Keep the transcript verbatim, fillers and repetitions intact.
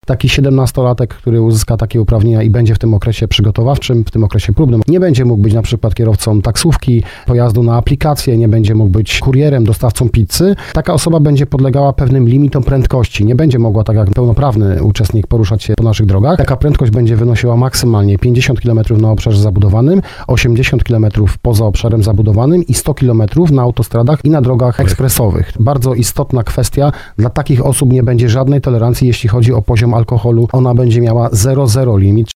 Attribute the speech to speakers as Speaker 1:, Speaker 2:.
Speaker 1: Taki siedemnastolatek, który uzyska takie uprawnienia i będzie w tym okresie przygotowawczym, w tym okresie próbnym, nie będzie mógł być na przykład kierowcą taksówki, pojazdu na aplikację, nie będzie mógł być kurierem, dostawcą pizzy. Taka osoba będzie podlegała pewnym limitom prędkości. Nie będzie mogła, tak jak pełnoprawny uczestnik, poruszać się po naszych drogach. Taka prędkość będzie wynosiła maksymalnie pięćdziesiąt kilometrów na obszarze zabudowanym, osiemdziesiąt kilometrów poza obszarem zabudowanym i sto kilometrów na autostradach i na drogach ekspresowych. Bardzo istotna kwestia. Dla takich osób nie będzie żadnej tolerancji, jeśli chodzi o poziom alkoholu. Ona będzie miała zero zero limit.